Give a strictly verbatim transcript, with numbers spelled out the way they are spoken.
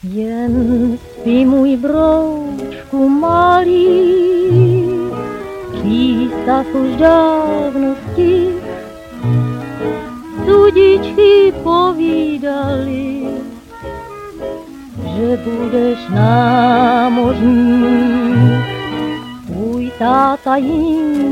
Jen spí můj broučku malý, přísah už dávno stih, sudičky povídali, že budeš námořník. Tvůj táta jim